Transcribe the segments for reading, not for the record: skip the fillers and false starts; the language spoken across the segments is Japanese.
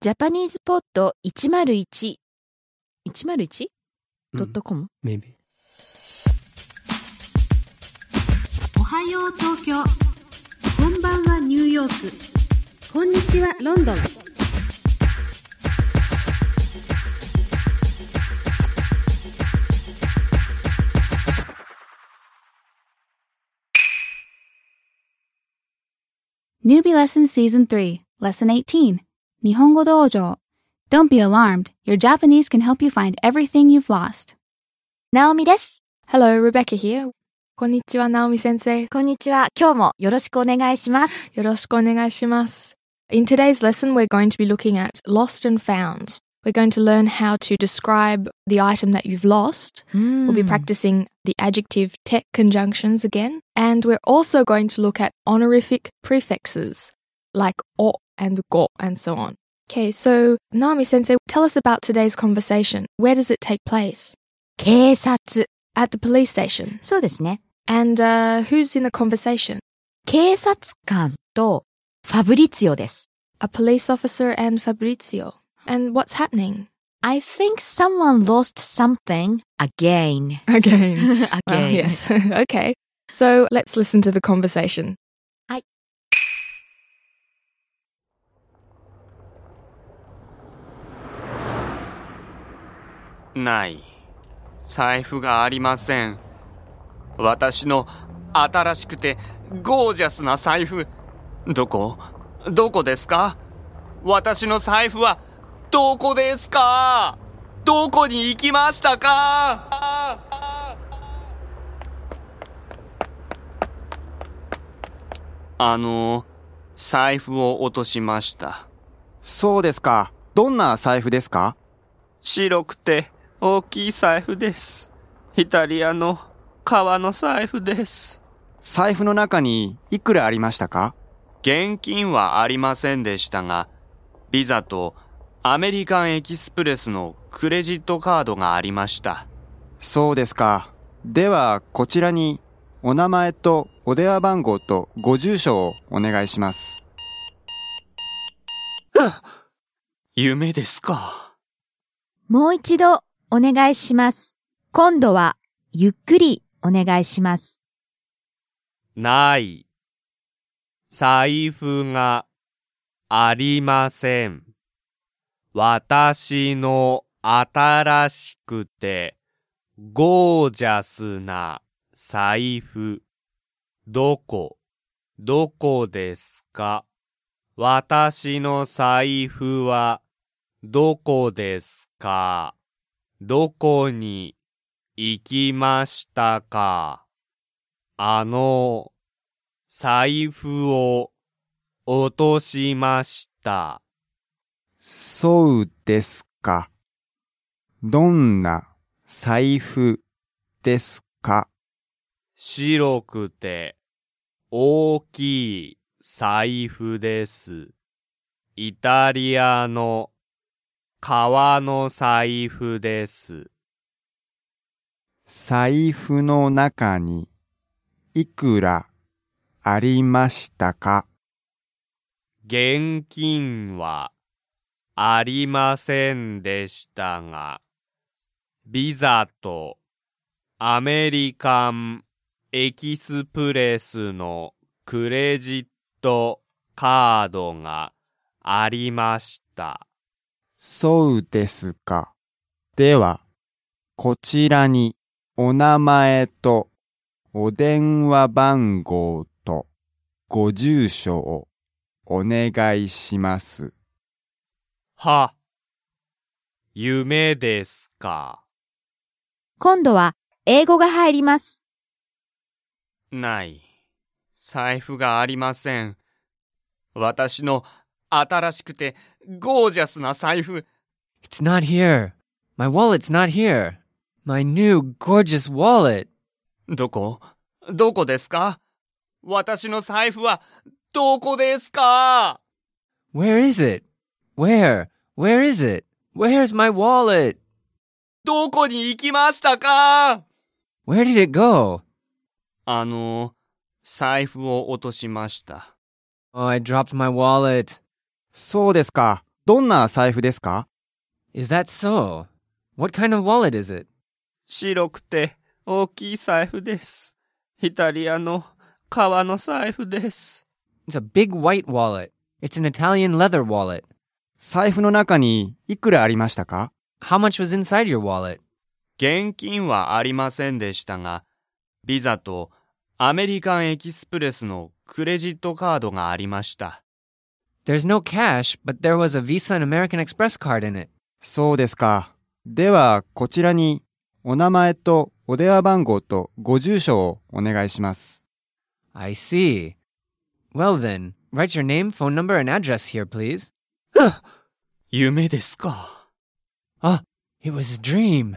ジャパニーズポッド101 101.com? Maybe. おはよう東京。こんばんはニューヨーク。こんにちはロンドン。 Newbie Lesson Season 3, Lesson 18, 日本語道場. Don't be alarmed. Your Japanese can help you find everything you've lost. ナオミです。 Hello, Rebecca here. こんにちは、ナオミ先生。 こんにちは。今日もよろしくお願いします。 よろしくお願いします。In today's lesson, we're going to be looking at lost and found. We're going to learn how to describe the item that you've lost. We'll be practicing the adjective tek conjunctions again. And we're also going to look at honorific prefixes like o and go and so on. Okay, so Naomi sensei, tell us about today's conversation. Where does it take place? 警察。 At the police station. そうですね。 And who's in the conversation? 警察官とファブリツィオです。 A police officer and Fabrizio. And what's happening? I think someone lost something again. Again. Again. Well, yes. Okay. So let's listen to the conversation. はい。 ない。財布がありません。私の新しくてゴージャスな財布。どこですか？私の財布はどこですか？どこに行きましたか？財布を落としました。 そうですか。どんな財布ですか？ 白くて大きい財布です。イタリアの革の財布です。 財布の中にいくらありましたか？ 現金はありませんでしたが、ビザとアメリカンエキスプレスのクレジットカードがありました。 そうですか。では、こちらにお名前とお電話番号とご住所をお願いします。 夢ですか？ もう一度お願いします。今度はゆっくりお願いします。 ない。財布がありません。私の新しくてゴージャスな財布。どこですか？私の財布はどこですか？どこに行きましたか？財布を落としました。 そうですか。どんな財布ですか？ 白くて大きい財布です。イタリアの革の財布です。 財布の中にいくらありましたか？ 現金はありませんでしたが、ビザとアメリカンエキスプレスのクレジットカードがありました。 そうですか。では、こちらにお名前とお電話番号とご住所をお願いします。 は、夢ですか。 今度は英語が入ります。 ない。財布がありません。私の新しくてゴージャスな財布。 It's not here. My wallet's not here. My new gorgeous wallet. どこですか？私の財布はどこですか？ Where is it? Where is it? Where's my wallet? どこに行きましたか？ Where did it go? 財布を落としました。 Oh, I dropped my wallet. そうですか。 どんな財布ですか？ Is that so? What kind of wallet is it? 白くて大きい財布です。イタリアの革の財布です。 It's a big white wallet. It's an Italian leather wallet. 財布の中にいくらありましたか？ How much was inside your wallet? 現金はありませんでしたが、ビザとアメリカンエキスプレスのクレジットカードがありました。 There's no cash, but there was a Visa and American Express card in it. そうですか。では、こちらにお名前とお電話番号とご住所をお願いします。 I see. Well then, write your name, phone number, and address here, please. 夢ですか。 Ah, it was a dream.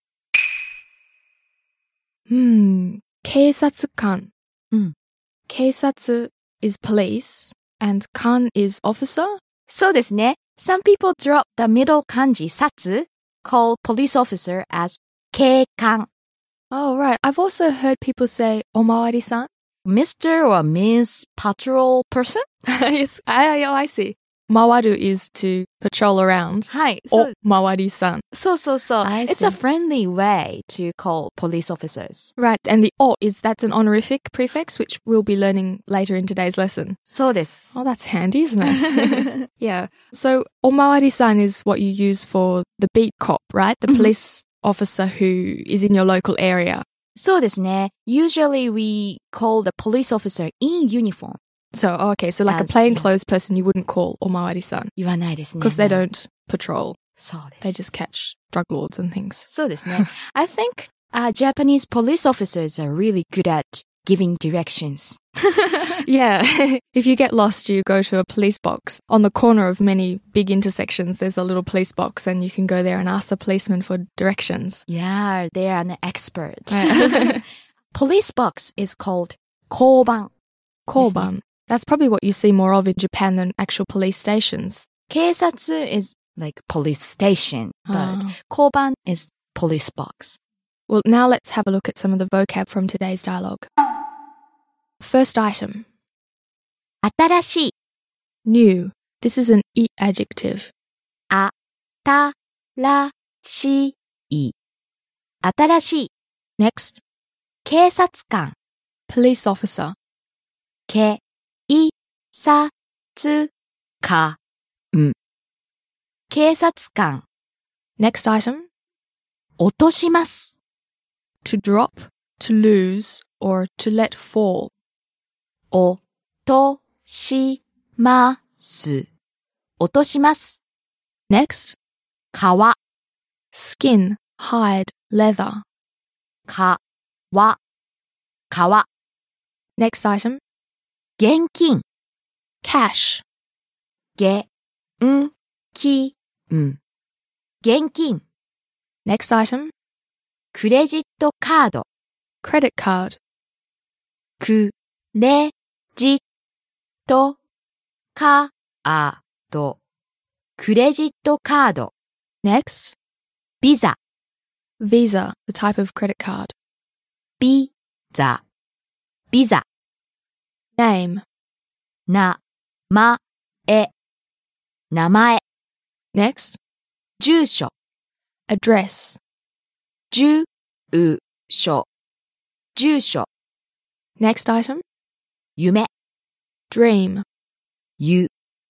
警察官。 うん。 警察 is police and 官 is officer. そうですね。Some people drop the middle 漢字、殺 call police officer as 警官。 Oh, right. I've also heard people say おまわりさん. Mr. or Ms. patrol person? Yes, I see. 回る is to patrol around. はい。 おまわりさん. そうそうそう。 I It's a see. friendly way to call police officers. Right, and the o that's an honorific prefix, which we'll be learning later in today's lesson. そうです。 Oh, that's handy, isn't it? Yeah. So, おまわりさん is what you use for the beat cop, right? The police officer who is in your local area. そうですね。Usually we call the police officer in uniform. So, okay, so like a As- plainclothes person, you wouldn't call おまわりさん言わないですね。 because they don't patrol. そうです。 They just catch drug lords and things. そうですね。I think Japanese police officers are really good at giving directions. Yeah. If you get lost, you go to a police box. On the corner of many big intersections, there's a little police box and you can go there and ask the policeman for directions. Yeah, they are an expert. Right. Police box is called 交番. Korban. That's probably what you see more of in Japan than actual police stations. 警察 is like police station, but 交番 is police box. Well, now let's have a look at some of the vocab from today's dialogue. First item. 新しい New. This is an e adjective. 新しい新しい Next. 警察官 Police officer. 警察官警察官 Next item. 落とします To drop, to lose, or to let fall. 落とします落とします Next. 皮 Skin, hide, leather. 皮 Next item. 現金 Cash. 現金現金 Next item. クレジットカード Credit card. クレジットカードクレジットカード Next. ビザ Visa, the type of credit card. ビザビザ Name. 名前名前 Next. 住所 Address. 住所住所 Next item. 夢 Dream. 夢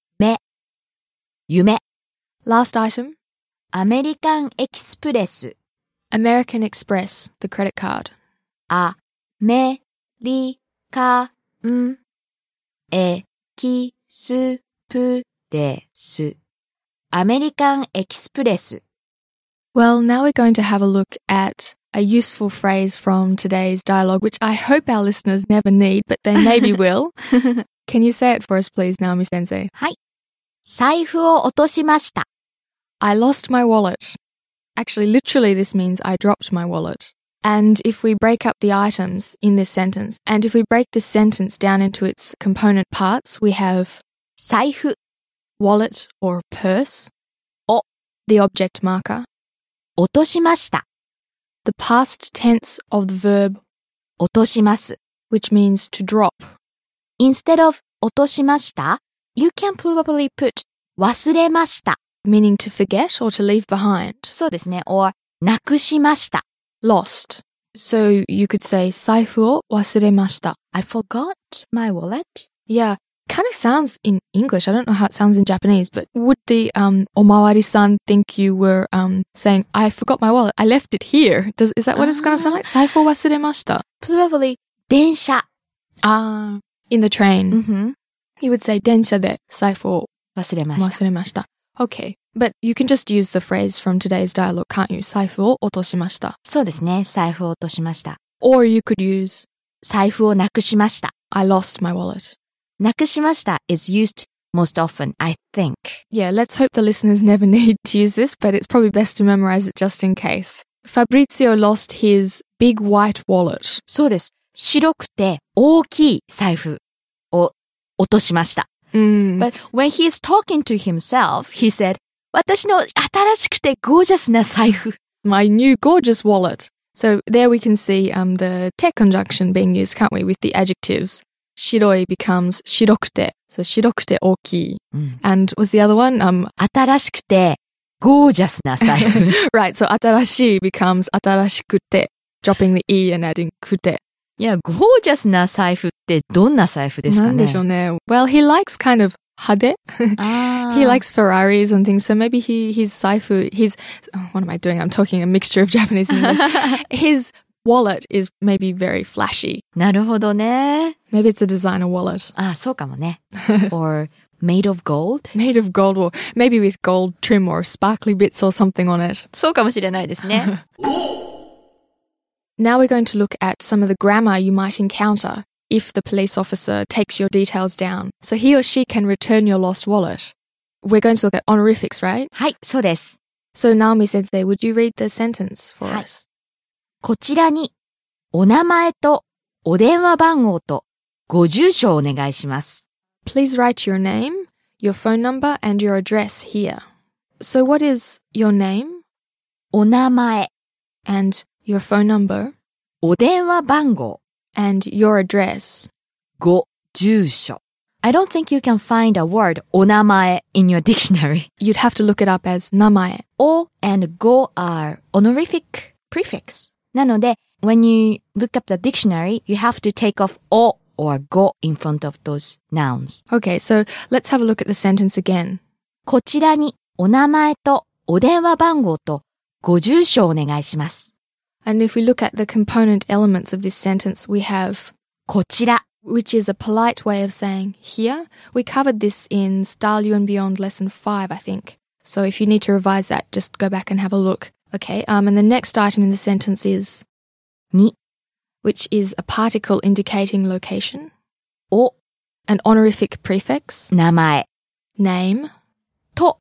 夢 Last item. アメリカンエキスプレス American Express, the credit card. アメリカンエキスプレスアメリカンエキスプレス Well, now we're going to have a look at a useful phrase from today's dialogue, which I hope our listeners never need, but they maybe will. Can you say it for us, please, Naomi Sensei? はい財布を落としました I lost my wallet. Actually, literally, this means I dropped my wallet. And if we break up the items in this sentence, and if we break this sentence down into its component parts, we have 財布 wallet or purse, お the object marker, 落としました the past tense of the verb, 落とします which means to drop. Instead of 落としました you can probably put 忘れました。 meaning to forget or to leave behind. そうですね。or なくしました。 Lost. So you could say 財布を忘れました. I forgot my wallet. Yeah, kind of sounds in English. I don't know how it sounds in Japanese, but would the omawari-san think you were saying, I forgot my wallet, I left it here? Is that what it's going to sound like? 財布を忘れました. Probably 電車. Ah, in the train. Mm-hmm. You would say 電車で財布を忘れました。 忘れました. Okay, but you can just use the phrase from today's dialogue, can't you? 財布を落としました. そうですね。財布を落としました。 Or you could use 財布をなくしました。 I lost my wallet. なくしました is used most often, I think. Yeah, let's hope the listeners never need to use this, but it's probably best to memorize it just in case. Fabrizio lost his big white wallet. そうです。白くて大きい財布を落としました。But when he is talking to himself, he said, 私の新しくてゴージャスな財布。 My new gorgeous wallet. So there we can see the te conjunction being used, can't we, with the adjectives. 白い becomes 白くて. So 白くて大きい. And what's the other one? 新しくてゴージャスな財布。 Right, so 新しい becomes 新しくて, dropping the e and adding くて. いや、ゴージャスな財布ってどんな財布ですかね。 なんでしょうね。Well, he likes kind of 派手. He likes Ferraris and things, so maybe his saifu, what am I doing? I'm talking a mixture of Japanese and English. His wallet is maybe very flashy. なるほどね。 Maybe it's a designer wallet. あ、そうかもね。or made of gold? Made of gold, or maybe with gold trim or sparkly bits or something on it. そうかもしれないですね。 Now we're going to look at some of the grammar you might encounter if the police officer takes your details down, so he or she can return your lost wallet. We're going to look at honorifics, right? はい、そうです。 So Naomi Sensei, would you read the sentence for us? こちらにお名前とお電話番号とご住所をお願いします。 Please write your name, your phone number, and your address here. So what is your name? お名前 and your phone number, お電話番号 and your address. ご住所 I don't think you can find a word お名前 in your dictionary. You'd have to look it up as 名前. O and go are honorific prefix. なので when you look up the dictionary, you have to take off o or go in front of those nouns. Okay, so let's have a look at the sentence again. こちらにお名前とお電話番号とご住所をお願いします。 And if we look at the component elements of this sentence, we have こちら which is a polite way of saying here. We covered this in Style You and Beyond Lesson 5, I think. So if you need to revise that, just go back and have a look. Okay, and the next item in the sentence is に which is a particle indicating location. お an honorific prefix. 名前 name. と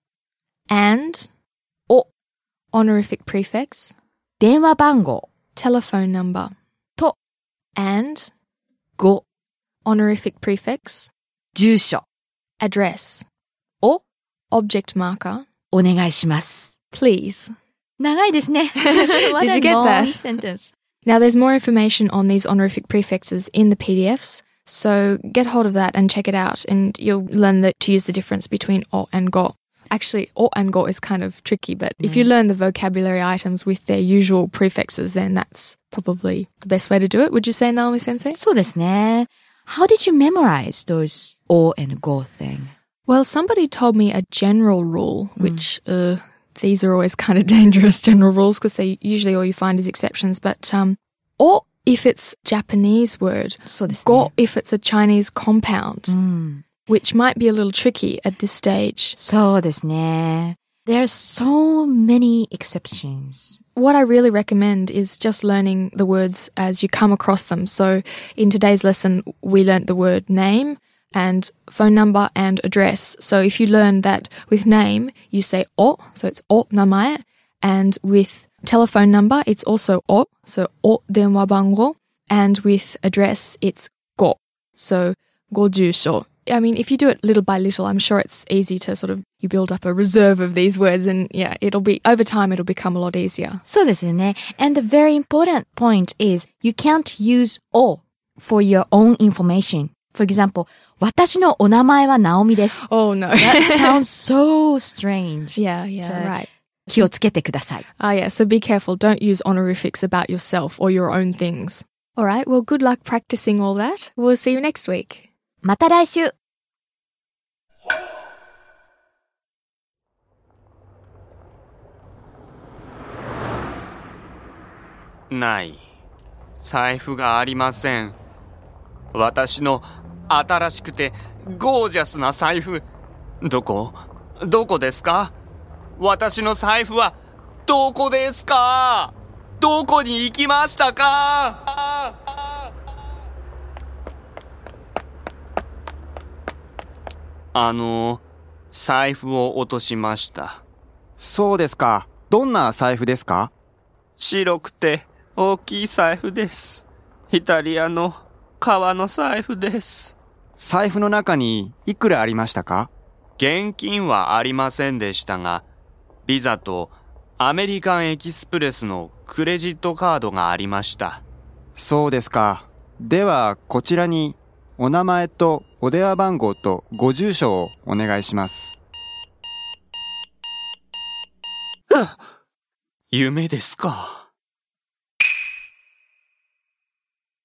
and お honorific prefix. 電話番号 telephone number. と and ご honorific prefix. 住所 address. を object marker. お願いします。 Please. 長いですね。 Did you get that? Sentence. Now there's more information on these honorific prefixes in the PDFs, so get hold of that and check it out, and you'll learn to use the difference between o and go. Actually, o and go is kind of tricky, but if you learn the vocabulary items with their usual prefixes, then that's probably the best way to do it. Would you say, Naomi Sensei? そうですね。How did you memorize those o and go thing? Well, somebody told me a general rule, which these are always kind of dangerous general rules because they usually all you find is exceptions. But o if it's Japanese word, そうですね。 go if it's a Chinese compound, which might be a little tricky at this stage. そうですね。There's so many exceptions. What I really recommend is just learning the words as you come across them. So in today's lesson, we learnt the word name and phone number and address. So if you learn that with name, you say o, so it's o namae, and with telephone number, it's also o, so o denwa bango, and with address, it's go, so go jusho. I mean, if you do it little by little, I'm sure it's easy to you build up a reserve of these words, and yeah, over time, it'll become a lot easier. そうですよね。And the very important point is you can't use o for your own information For example, 私のお名前はナオミです。 Oh no. That sounds so strange. Yeah, So, right. 気をつけてください。 Yeah, so be careful. Don't use honorifics about yourself or your own things. All right, well, good luck practicing all that. We'll see you next week. また来週。 ない。財布がありません。私の新しくてゴージャスな財布。どこですか？私の財布はどこですか？どこに行きましたか？財布を落としました。 そうですか。どんな財布ですか？ 白くて大きい財布です。イタリアの革の財布です。 財布の中にいくらありましたか？ 現金はありませんでしたが、ビザとアメリカンエキスプレスのクレジットカードがありました。 そうですか。では、こちらにお名前とお電話番号とご住所をお願いします。 夢ですか。